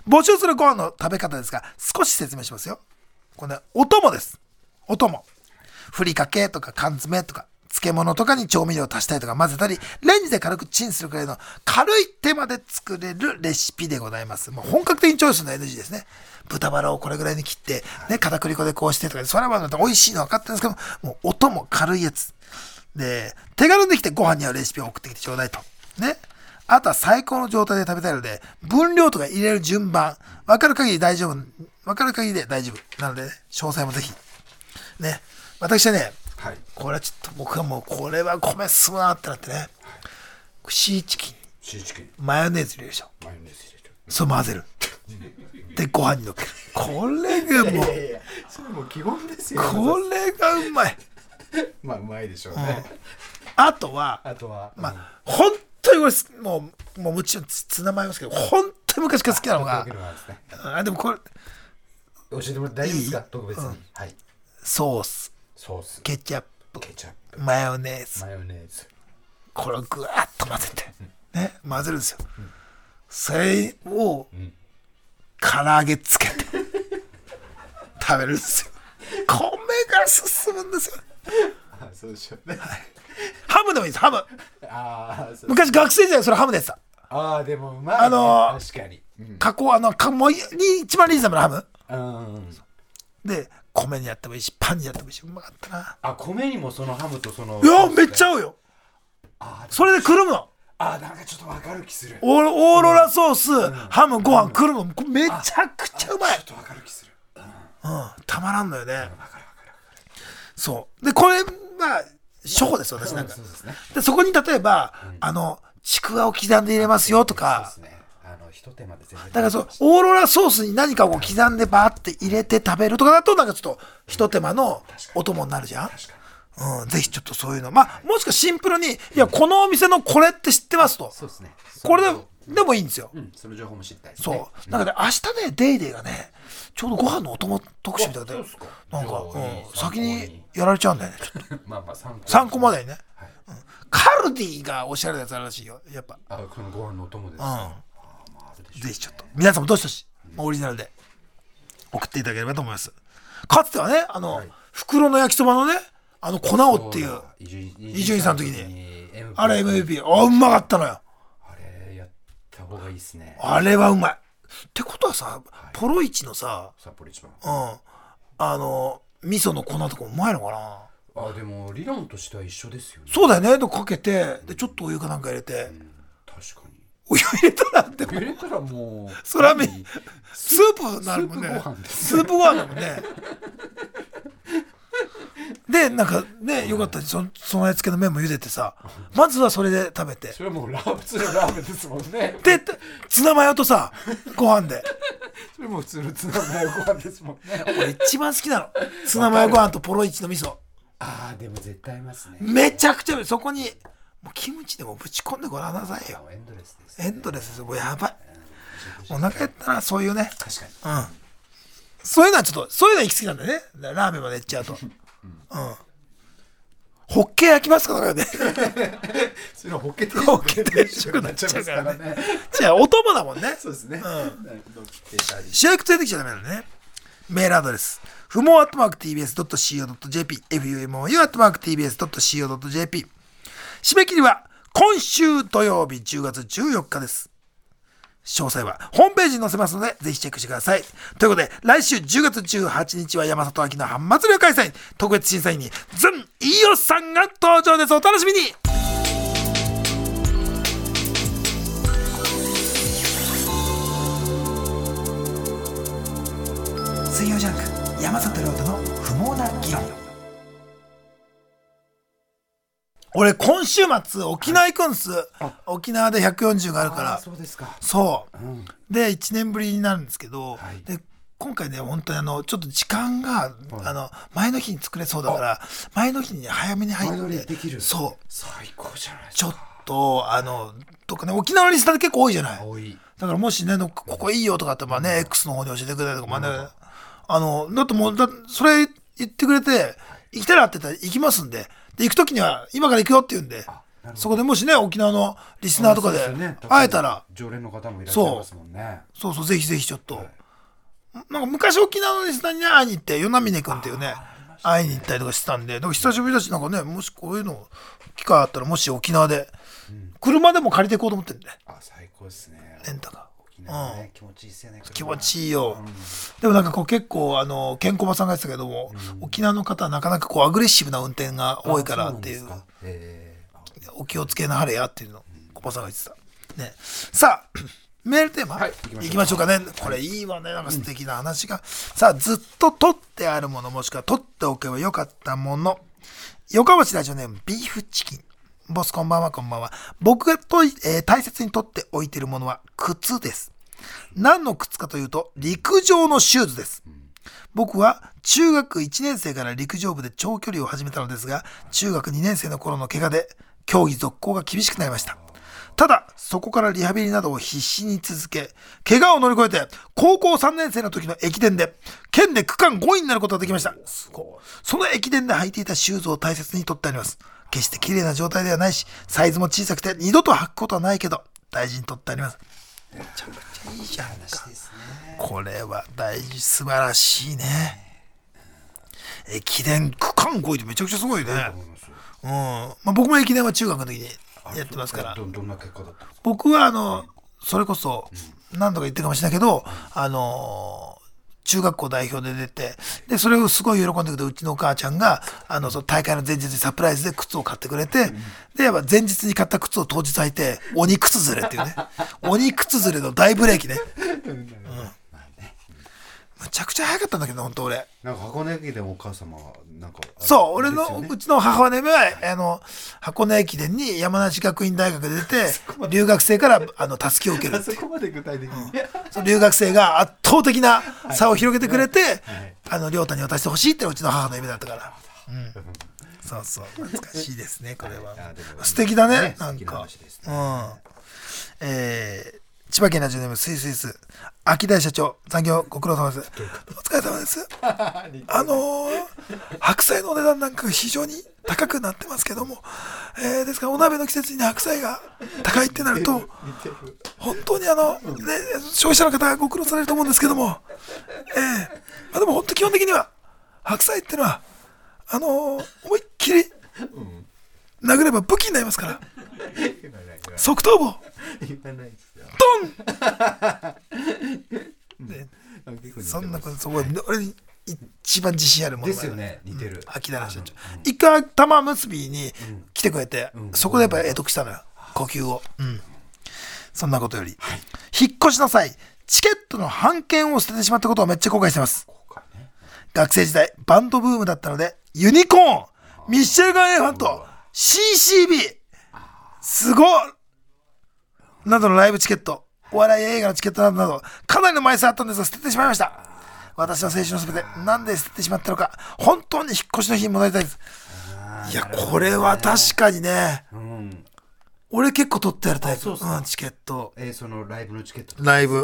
募集するご飯の食べ方ですが少し説明しますよ。これね、お供です。お供、ふりかけとか缶詰とか漬物とかに調味料を足したりとか混ぜたりレンジで軽くチンするくらいの軽い手間で作れるレシピでございます。もう本格的に調理するのは NG ですね。豚バラをこれぐらいに切ってね、片栗粉でこうしてとか、それはまた美味しいの分かってるんですけどもう音も軽いやつで手軽にできてご飯に合うレシピを送ってきてちょうだいとね。あとは最高の状態で食べたいので分量とか入れる順番分かる限りで大丈夫なので、ね、詳細もぜひね。私はね、これはちょっと僕はもうこれは米進むなってなってね、シーチキンマヨネーズ入れるでしょ。そう混ぜるでご飯にのっける。これがもうそれも基本ですよ。 これがうまい。 まあうまいでしょうね、 あとは本当にこれもうもちろんツナマヨですけど本当に昔から好きなのが、でもこれ教えてもらって大丈夫ですか、特別に。 ソース、ケチャップ、マヨネーズ、これをぐわっと混ぜて、ね、混ぜるんですよ。それを唐揚げつけて食べるんですよ。米が進むんですよ。 そうでしょうね。 ハムでもいいです。ハム。昔学生時代それハムでやってた。 でもうまいね、確かに。 加工一番リーズナブルなハム。で米にやってもいいしパンにやってもいいし、うまかったな。米にもそのハムとその、 いやめっちゃ合うよ。それでくるむの。 なんかちょっと分かる気する。 オーロラソース、ハム、ご飯くるむ、めちゃくちゃうまい。 ちょっと分かる気する。 たまらんのよね。そうでこれは初歩です私なんか。でそこに例えばちくわを刻んで入れますよとか。だからそうオーロラソースに何かを刻んでバーって入れて食べるとかだとなんかちょっと一手間のお供になるじゃん。ぜひちょっとそういうのもしくはシンプルにいやこのお店のこれって知ってますと、これでもいいんですよ。 その情報も知りたい。 そうなんかね明日ねデイデイがねちょうどご飯のお供特集みたいでなんか先にやられちゃうんだよね。ちょっと参考までにね。カルディがおしゃれなやつあるらしいよやっぱ。 このご飯のお供です。 ぜひちょっと皆さんもどしどしオリジナルで送っていただければと思います。かつてはねはい、 袋の焼きそばのね粉をっていう伊集院さんの時にあれ MVP うまかったのよ。 あれやった方がいいですね。 あれはうまいってことはさ、ポロイチのさ札幌一番。 味噌の粉とかうまいのかな。 でも理論としては一緒ですよね。 そうだよね。でかけてでちょっとお湯かなんか入れて、 確かに。 お湯入れたらって入れたらもうそらスープになるもんね。 スープご飯ですスープご飯だもんね。でなんかねよかったその味付けの麺も茹でてさ、まずはそれで食べて、 それはもう普通のラーメンですもんね。 でツナマヨとさご飯でそれも普通のツナマヨご飯ですもんね。 俺一番好きなのツナマヨご飯とポロイチの味噌。 でも絶対合いますね。 めちゃくちゃうまい。そこにもうキムチでもぶち込んでごらんなさいよ。 エンドレスです。 エンドレスですよ。もうやばい。お腹減ったらそういうね、 確かに。 そういうのはちょっとそういうの行き過ぎなんだよね。ラーメンまで行っちゃうとホッケ焼きますからね。 それはホッケ定ホッケ定食になっちゃうからね。じゃあお供だもんね。 そうですね。 主役連れてきちゃダメなのね。メールアドレス不毛@tbs.co.jp fumu@tbs.co.jp 締め切りは今週土曜日10月14日です。詳細はホームページに載せますのでぜひチェックしてください。ということで来週10月18日は山里明の半祭りを開催。特別審査員にズン飯尾さんが登場です。お楽しみに。水曜ジャンク山里亮太の不毛な議論。俺今週末沖縄行くんす。沖縄で140があるから。 そうですか。 そう、で1年ぶりになるんですけど、で今回ね本当にちょっと時間が、前の日に作れそうだから前の日に早めに入ってできる。 そう最高じゃないですか。 ちょっととかね沖縄のリスナーって結構多いじゃない。 多い。 だからもしねここいいよとかあったらね、X の方に教えてくれたりとか、だってもうそれ言ってくれて行きたいなって言ったら行きますんで、行く時には今から行くよって言うんで、そこでもしね沖縄のリスナーとかで会えたら、 常連の方もいらっしゃいますもんね。 そうぜひぜひちょっと、なんか昔沖縄のリスナーに会いに行って与那峰君っていうね会いに行ったりとかしてたんで、久しぶりだしなんかねもしこういうの機会あったらもし沖縄で、車でも借りていこうと思ってるんで。 最高ですね。 レンタカー。 沖縄ね、気持ちいいですよね。 気持ちいいよ。でもなんか結構ケンコバさんが言ってたけども、沖縄の方はなかなかアグレッシブな運転が多いからっていう、お気をつけなはれやっていうのコバさんが言ってたね。さあメールテーマ、いきましょうかね。これいいわね、なんか素敵な話が、さあずっと取ってあるものもしくは取っておけばよかったもの。横浜市ラジオネームビーフチキン。ボスこんばんは。こんばんは。僕が大切に取っておいているものは靴です。何の靴かというと陸上のシューズです。僕は中学1年生から陸上部で長距離を始めたのですが、中学2年生の頃の怪我で競技続行が厳しくなりました。ただそこからリハビリなどを必死に続け、怪我を乗り越えて高校3年生の時の駅伝で県で区間5位になることができました。すごい。その駅伝で履いていたシューズを大切に取ってあります。決して綺麗な状態ではないし、サイズも小さくて二度と履くことはないけど大事に取ってあります。めちゃくちゃいいじゃんか。これは大事、素晴らしいね。駅伝区間5位ってめちゃくちゃすごいね。僕も駅伝は中学の時にやってますから。 どんな結果だったんですか？ 僕はそれこそ何度か言ってるかもしれないけど、中学校代表で出て、でそれをすごい喜んでくれて、うちのお母ちゃんがその大会の前日にサプライズで靴を買ってくれて、でやっぱ前日に買った靴を当日履いて鬼靴ずれっていうね鬼靴ずれの大ブレーキね。むちゃくちゃ早かったんだけど本当俺。 なんか箱根駅伝お母様はなんか、 そう俺のうちの母親は箱根駅伝に山梨学院大学で出て留学生からたすきを受けるっていう。 そこまで具体的に、 その留学生が圧倒的な差を広げてくれて、亮太に渡してほしいってうちの母の夢だったから、そうそう懐かしいですねこれは。素敵だねなんか。千葉県ラジオネームスイスイス。秋大社長残業ご苦労様です。お疲れ様です。白菜の値段なんかが非常に高くなってますけども、 ですからお鍋の季節に白菜が高いってなると本当に消費者の方がご苦労されると思うんですけども、まあ、でも本当基本的には白菜ってのは思いっきり殴れば武器になりますから即答棒ドンね、そんなことそこ俺一番自信あるものですよね。似てる。 秋田の社長一回玉結びに来てくれて、そこでやっぱり得得したのよ呼吸を、そんなことより、引っ越しの際チケットの半券を捨ててしまったことをめっちゃ後悔してます。学生時代バンドブームだったのでユニコーン、ミッシェルガン・エレファント、 CCB すごいなどのライブチケット、お笑い映画のチケットなどなどかなりの枚数あったんですが捨ててしまいました。私の青春のすべてなんで捨ててしまったのか本当に引っ越しの日に戻りたいです。いやこれは確かにね、俺結構取ってやるタイプ、チケット、 そのライブのチケットライブ、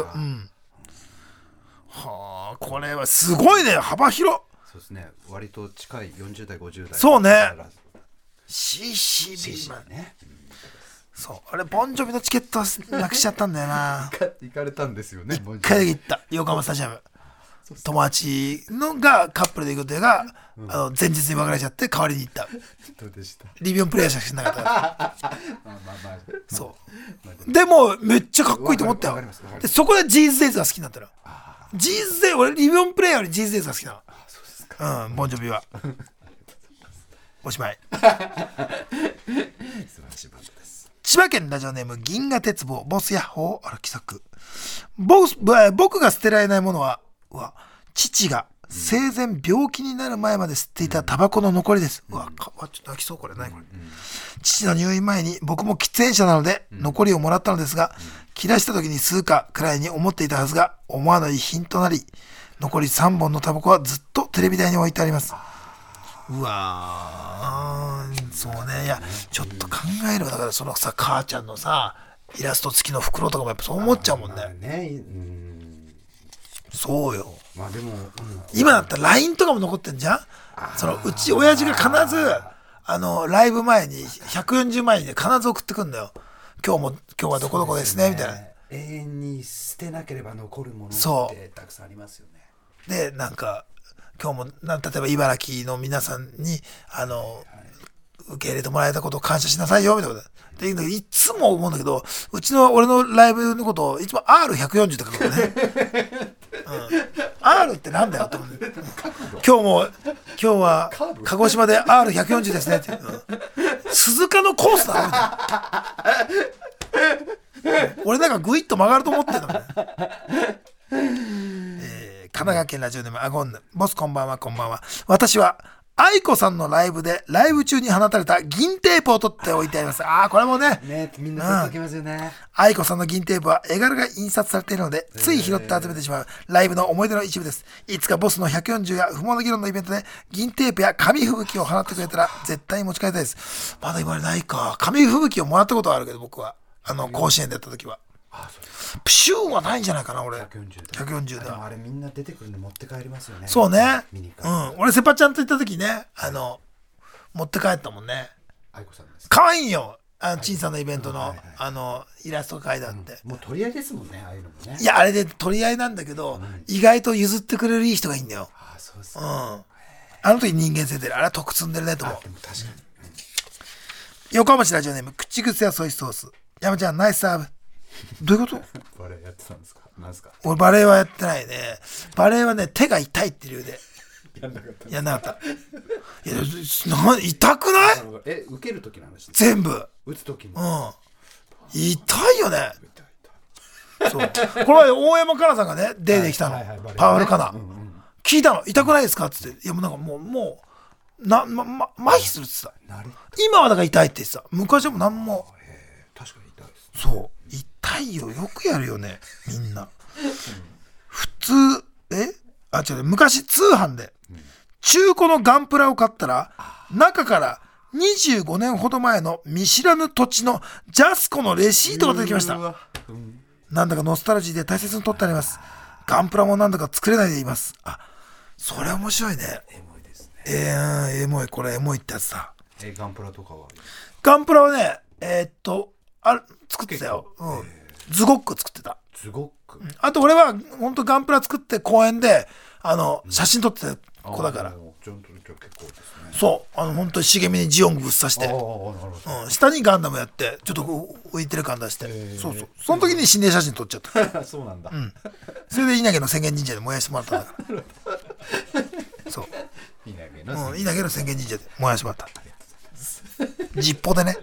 はあこれはすごいね、幅広。 そうですね、割と近い40代50代。 そうね CCB ね、そうあれボンジョビのチケットなくしちゃったんだよな行かれたんですよね。 一回だけ行った横浜スタジアム、友達のがカップルで行く予定が、前日に別れちゃって代わりに行った。 どうでした？ リビオンプレイヤーしかしなかったそうでもめっちゃかっこいいと思ったよ。でそこでジーズデイズが好きになったの。ジーズデイズ、俺リビオンプレイヤーよりジーズデイズが好きなの。ボンジョビはおしまい素晴らしいバンドです。 千葉県ラジオネーム銀河鉄棒ボスヤッホー規則。僕が捨てられないものは父が生前病気になる前まで吸っていたタバコの残りです。ちょっと泣きそうこれ何これ、父の入院前に僕も喫煙者なので残りをもらったのですが、切らした時に吸うかくらいに思っていたはずが思わぬ遺品となり、残り3本のタバコはずっとテレビ台に置いてあります。うわー、そうね。いやちょっと考えるわ。だからそのさ母ちゃんのさイラスト付きの袋とかもやっぱそう思っちゃうもんね。そうよ。 まあでも、 今だったら LINE とかも残ってんじゃん。そのうち親父が必ずライブ前に140枚に、ね、必ず送ってくんだよ。今日はどこどこですねみたいな。 永遠に捨てなければ残るものってたくさんありますよね。 でなんか今日も例えば茨城の皆さんに受け入れてもらえたことを感謝しなさいよみたいなことでいつも思うんだけど、俺のライブのことをいつも R140 って書くのね、R ってなんだよと思う、今日は鹿児島で R140 ですねって、鈴鹿のコースだろみたいな俺なんかグイッと曲がると思ってたのね神奈川県ラジオネームアゴンヌボス、こんばんは。こんばんは。私は愛子さんのライブでライブ中に放たれた銀テープを取っておいてあります。これもねみんな取っておきますよね、 愛子さんの銀テープは絵柄が印刷されているのでつい拾って集めてしまうライブの思い出の一部です。いつかボスの140や不毛の議論のイベントで銀テープや紙吹雪を放ってくれたら絶対に持ち帰りたいです。まだ今までないか。紙吹雪をもらったことはあるけど僕は甲子園でやった時はプシューはないんじゃないかな。俺140だ。 あれみんな出てくるの持って帰りますよね。 そうね、俺セパちゃんと行った時ね持って帰ったもんね。 愛子さんです。 可愛いよ陳さんのイベントの、イラストが描いてあって、 もう取り合いですもんね、ああいうのもね。 いやあれで取り合いなんだけど、意外と譲ってくれるいい人がいいんだよ。 そうですね。 あの時人間性出る。あれは得積んでるねと思う。 でも確かに、 横浜市ラジオネーム口癖はソイソース。山ちゃんナイスサーブ。どういうこと？ バレエやってたんですか？なんですか？ 俺バレエはやってないね。バレエはね手が痛いって理由でやんなかった。いや痛くない？ 受ける時の話。 全部打つ時も。 痛いよね。そうこれは大山かなさんがね出てきたの、パワフルかな、聞いたの痛くないですかっつって。いやもうなんかもう麻痺するってさ。今はだから痛いって言ってた。昔はもう何も。 確かに痛いです。 そう痛いよ。よくやるよねみんな普通違う、昔通販で中古のガンプラを買ったら中から25年ほど前の見知らぬ土地のジャスコのレシートが出てきました。なんだかノスタルジーで大切に取ってあります。ガンプラもなんだか作れないでいます。それ面白いね。エモいですね。エモい、これエモいってやつだ。 ガンプラとかはガンプラはね作ってたよ、ズゴック作ってた。 ズゴック、 あと俺は本当ガンプラ作って公園で写真撮ってた子だから、 ちょっと結構ですね。 そう本当に茂みにジオングぶっ刺して、下にガンダムやってちょっと浮いてる感出して、そうその時に心霊写真撮っちゃった。 そうなんだ、 それで稲毛の浅間神社で燃やしてもらったんだからそう稲毛の浅間神社で燃やしてもらった。ジッポでね。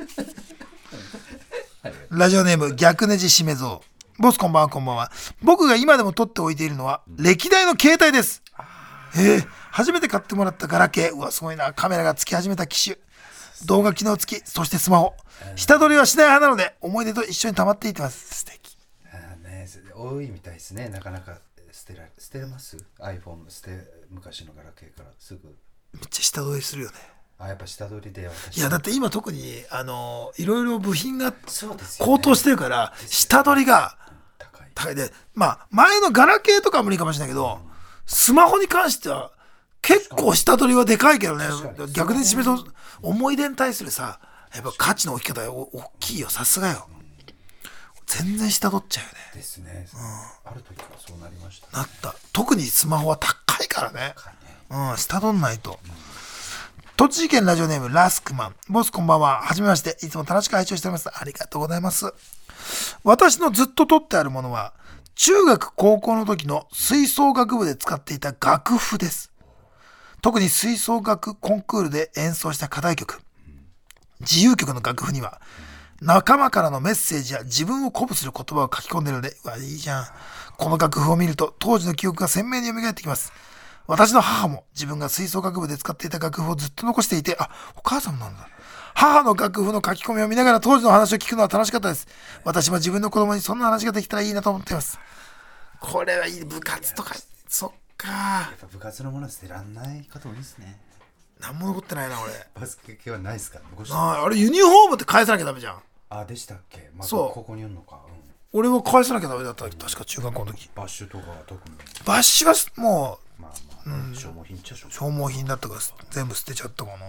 ラジオネーム逆ネジしめぞう。ボスこんばんは。こんばんは。僕が今でも取っておいているのは歴代の携帯です。初めて買ってもらったガラケー。うわすごいな。カメラがつき始めた機種、動画機能付き、そしてスマホ。下取りはしない派なので思い出と一緒に溜まっていってます。素敵。 多いみたいですね。なかなか捨てれます iPhone 昔のガラケーからすぐめっちゃ下取りするよね。 やっぱ下取りで私。 いやだって今特にいろいろ部品が高騰してるから、下取りが高いで、前のガラケーとかは無理かもしれないけど、スマホに関しては結構下取りはでかいけどね。逆に締めと思い出に対するさ、やっぱ価値の置き方は大きいよ。さすがよ。全然下取っちゃうよね。 ですね、ある時はそうなりました、ね、 なった。特にスマホは高いからね。下取んないと。栃木県ラジオネームラスクマン。ボスこんばんは。はじめまして。いつも楽しく拝聴しております。ありがとうございます。私のずっと取ってあるものは、中学高校の時の吹奏楽部で使っていた楽譜です。特に吹奏楽コンクールで演奏した課題曲、自由曲の楽譜には仲間からのメッセージや自分を鼓舞する言葉を書き込んでいるので、うわいいじゃん。この楽譜を見ると当時の記憶が鮮明に蘇ってきます。私の母も自分が吹奏楽部で使っていた楽譜をずっと残していて、お母さんなんだ。母の楽譜の書き込みを見ながら当時の話を聞くのは楽しかったです。私も自分の子供にそんな話ができたらいいなと思っています。これはいい。部活とか、そっか。 やっぱ部活のものは捨てらんない方多いですね。 何も残ってないな俺。 バスケ系はないですか？ あれユニフォームって返さなきゃダメじゃん。 でしたっけ？ そう。 ここにあるのか。 俺は返さなきゃダメだった。確か中学校の時。 バッシュとかは特に。 バッシュはもう消耗品っちゃ消耗品だったから全部捨てちゃったかな。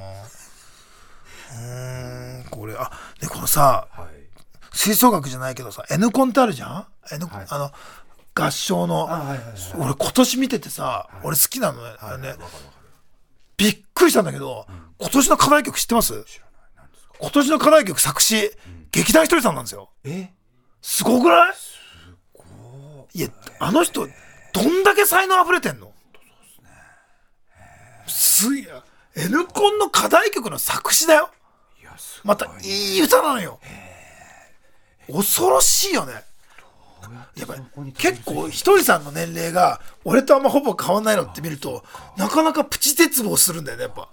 これこのさ、吹奏楽じゃないけどさ N コンってあるじゃん。合唱の、俺今年見ててさ、俺好きなのね、びっくりしたんだけど、今年の課題曲知ってます？知らない。今年の課題曲作詞、劇団ひとりさんなんですよ。すごくない？いやあの人どんだけ才能あふれてんの？N コンの課題曲の作詞だよ。またいい歌なのよ。恐ろしいよね。やっぱり結構ひとりさんの年齢が俺とあんまほぼ変わんないのって見るとなかなかプチ絶望するんだよね。やっぱ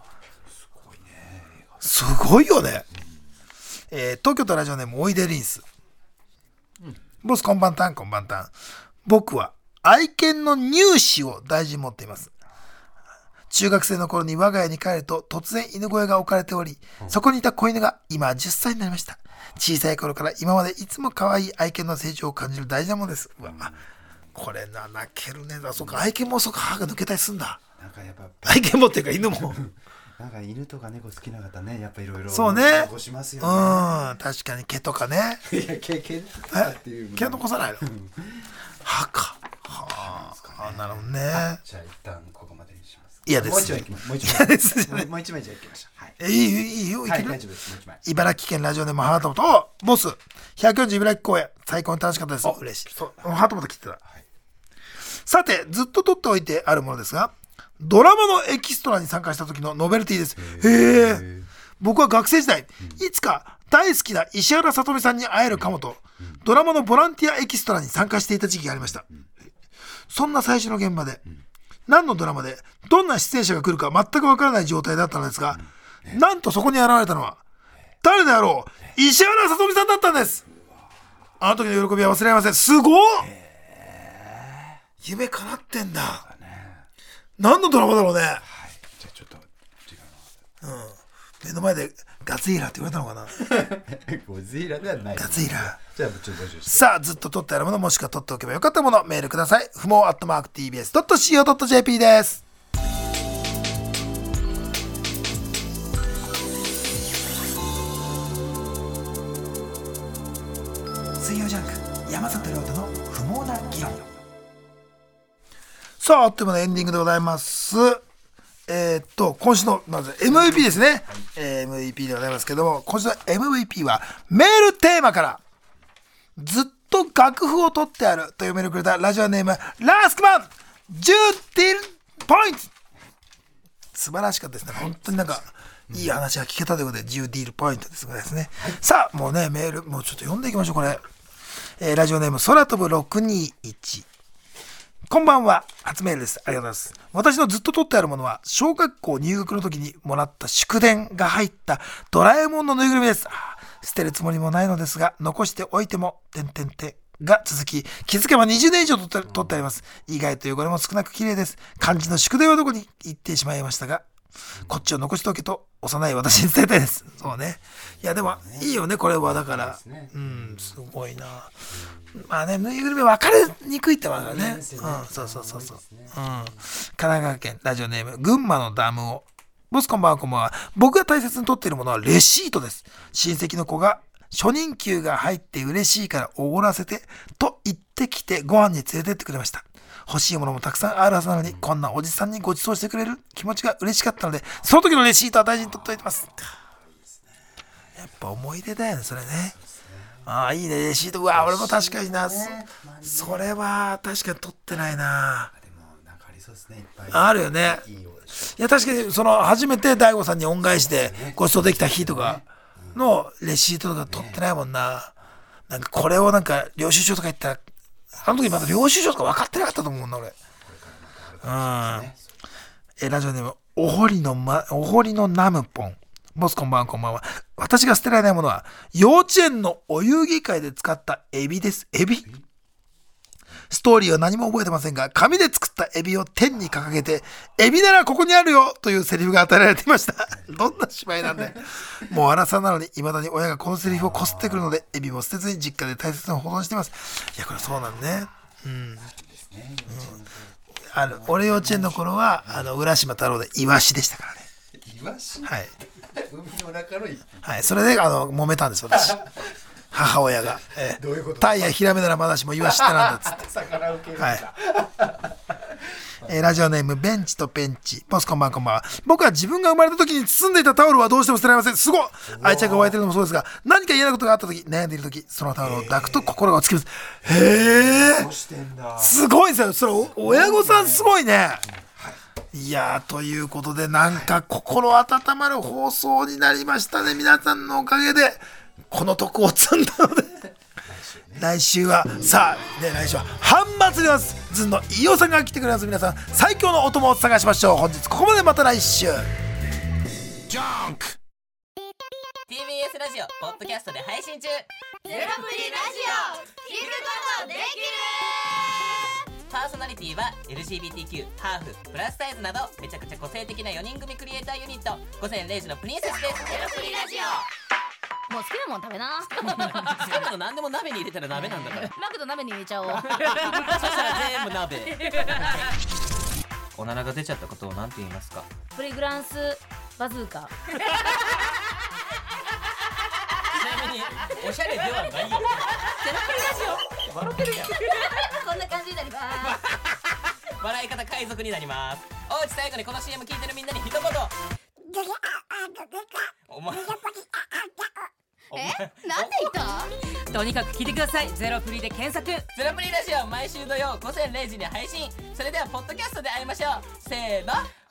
すごいよね。東京都ラジオネームおいでリンス。ボスこんばんたんこんばんたん。僕は愛犬の乳歯を大事に持っています。中学生の頃に我が家に帰ると突然犬小屋が置かれており、そこにいた子犬が今10歳になりました。小さい頃から今までいつも可愛い愛犬の成長を感じる大事なものです。これ泣けるね。そうか、愛犬もそうか、歯が抜けたりすんだ。 なんかやっぱ愛犬もっていうか犬もなんか犬とか猫好きな方ね、やっぱいろいろそうね。 残しますよね。 確かに毛とかね。 いや毛っていう毛残さないの。歯か。なるほどね。 じゃあ一旦ここまでにします。 いやです。 もう一枚じゃあいきましょう。 いいよ。 大丈夫です。もう一枚。 茨城県ラジオネームハートボトボス140茨城公演最高に楽しかったです。嬉しい。ハートボト切ってた。さてずっと取っておいてあるものですが、ドラマのエキストラに参加した時のノベルティです。僕は学生時代、いつか大好きな石原さとみさんに会えるかもと、ドラマのボランティアエキストラに参加していた時期がありました。そんな最初の現場で、何のドラマでどんな出演者が来るか全くわからない状態だったのですが、なんとそこに現れたのは誰であろう、石原さとみさんだったんです。あの時の喜びは忘れられません。すごっ、夢叶ってんだ。何のドラマだろうね。 じゃあちょっと違うな。目の前でガツイラって言われたのかな。 ゴジラではない。 ガツイラ。 じゃあちょっと募集して。 さあずっと撮ってあるもの、もしくは撮っておけばよかったもの、メールください。不毛@tbs.co.jp です。 水曜ジャンク山里亮太の不毛な議論。さああっという間のエンディングでございます。今週のまず MVP ですね、MVP でございますけども、今週の MVP はメールテーマからずっと楽譜を取ってあるというメールをくれたラジオネームラスクマン10ディルポイント。素晴らしかったですね。本当になんかいい話が聞けたということで10ディルポイントですね、さあもうねメールもうちょっと読んでいきましょう。これ、ラジオネーム空飛ぶ621。こんばんは、初メールです。ありがとうございます。私のずっと取ってあるものは小学校入学の時にもらった祝電が入ったドラえもんのぬいぐるみです。捨てるつもりもないのですが、残しておいてもが続き、気づけば20年以上取ってあります。意外と汚れも少なく綺麗です。漢字の祝電はどこに行ってしまいましたが、こっちを残しておけと幼い私に伝えたいです。そうね。いやでもいいよねこれは。だからすごいな。まあね、ぬいぐるみ分かりにくいってわからね。そう。神奈川県ラジオネーム群馬のダムを。ボスこんばんは、こんばんは。僕が大切に取っているものはレシートです。親戚の子が初任給が入って嬉しいからおごらせてと言ってきてご飯に連れてってくれました。欲しいものもたくさんあるはずなのに、こんなおじさんにご馳走してくれる気持ちが嬉しかったので、その時のレシートは大事に取っておいてます。やっぱ思い出だよねそれね。いいねレシート。うわ俺も確かにな、それは確かに取ってないな。 でもなんかありそうですね、いっぱいあるよね。いや確かにその初めて大悟さんに恩返しでご馳走できた日とかのレシートとか取ってないもんな。なんかこれをなんか領収書とか言ったら、あの時まだ領収書とか分かってなかったと思うんだ俺。ラジオネームお堀のナムポン。ボスこんばんは、こんばんは。私が捨てられないものは幼稚園のお遊戯会で使ったエビです。エビストーリーは何も覚えてませんが、紙で作ったエビを天に掲げて、エビならここにあるよというセリフが与えられていました。どんな芝居なんだよ。もう荒さなのに未だに親がこのセリフをこすってくるので、エビも捨てずに実家で大切に保存しています。いやこれそうなんね。俺幼稚園の頃は浦島太郎でイワシでしたからね。 イワシ？ はい。 海の中のはい、それで揉めたんです私。母親が、 どういうこと？ タイやヒラメならまだしもイワシってなんだっつって。 魚受けるんだ。 はい。ラジオネームベンチとペンチ。ボスこんばんは、こんばんは。僕は自分が生まれた時に包んでいたタオルはどうしても捨てられません。すごい愛着が湧いてるのもそうですが、何か嫌なことがあった時、悩んでいる時、そのタオルを抱くと心が落ち着きます。へー、すごいんですよ。それ親御さんすごいね。いやー、ということでなんか心温まる放送になりましたね。皆さんのおかげでこの徳を積んだので来週はさあ、ね、来週は半祭ります。ずんの飯尾さんが来てくれます。皆さん最強のお供を探しましょう。本日ここまで、また来週。ジャンク TBS ラジオポッドキャストで配信中。 ゼロプリラジオ聞くことできる。 パーソナリティは LGBTQ、ハーフ、プラスサイズなどめちゃくちゃ個性的な4人組クリエイターユニット午前0時のプリンセスです。 ゼロプリラジオもう好きなもん食べな。 好きなの何でも鍋に入れたら鍋なんだから。 マクド鍋に入れちゃおう。 そしたら全部鍋。おならが出ちゃったことを何て言いますか？ プリグランスバズーカ。 ちなみにおしゃれではないよ。ゼロプリラジオ笑ってるやん。 こんな感じになります。 笑い方海賊になります。おうち最後にこの CM 聞いてるみんなに一言。お前なんて言った？とにかく聞いてください。ゼロプリで検索。 ゼロプリラジオ毎週土曜午前0時に配信。それではポッドキャストで会いましょう。せーの。